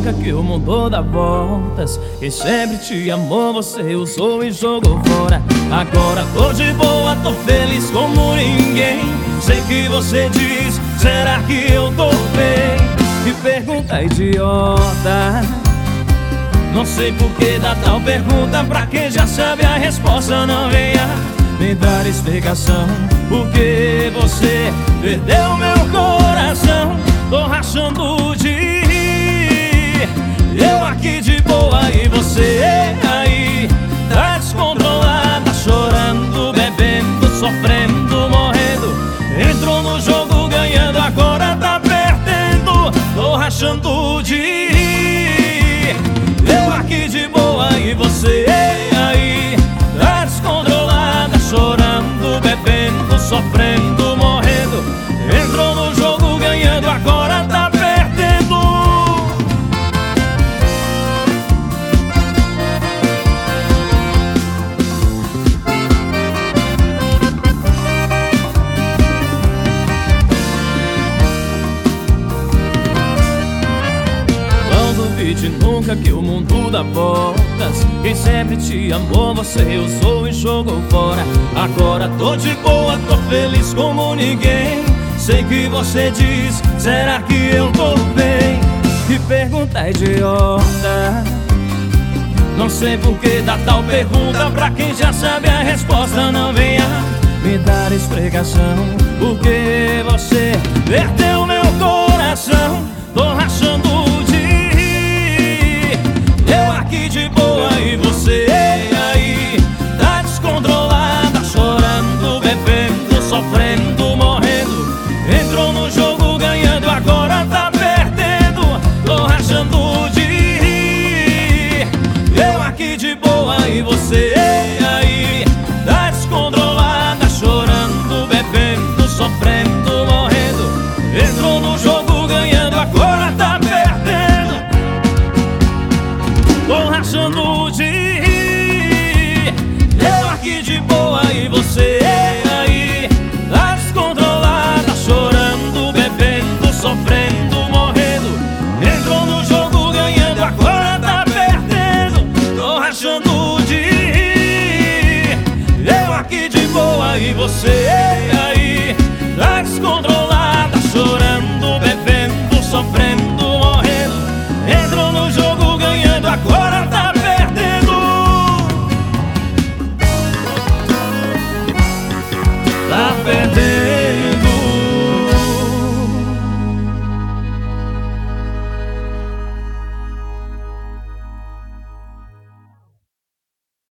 nunca que o mundo dá voltas. Quem sempre te amou, você usou e jogou fora. Agora tô de boa, tô feliz como ninguém. Sei que você diz, será que eu tô bem? Que pergunta idiota. Não sei por que dá tal pergunta pra quem já sabe a resposta. Não venha me dar explicação, porque você perdeu meu coração. Tô rachando de rir, eu aqui de boa e você aí tá descontrolada, chorando, bebendo, sofrendo, morrendo. Entrou no jogo ganhando, agora tá perdendo. Tô rachando de rir, eu aqui de boa e você aí tá descontrolada, chorando, bebendo, sofrendo, morrendo. Entrou no jogo ganhando, agora tá perdendo. Não duvide nunca que o mundo dá voltas. Quem sempre te amou, você usou e jogou fora. Agora tô de boa, tô feliz como ninguém. Sei que você diz, será que eu tô bem? Que pergunta idiota. Não sei por que dá tal pergunta pra quem já sabe a resposta. Não venha me dar explicação, porque você perdeu meu coração. Tô rachando de rir, eu aqui de boa e você aí tá descontrolada, chorando, bebendo, sofrendo, morrendo. Entrou no jogo ganhando, agora tá perdendo. Tô rachando de rir, eu aqui de boa e você aí tá descontrolada, chorando, bebendo, sofrendo, morrendo. Entrou no jogo ganhando, agora tá perdendo. Tô rachando de rir, eu aqui de boa e você aí tá descontrolada, chorando, bebendo, sofrendo, morrendo. Entrou no jogo ganhando, agora tá perdendo. Tô rachando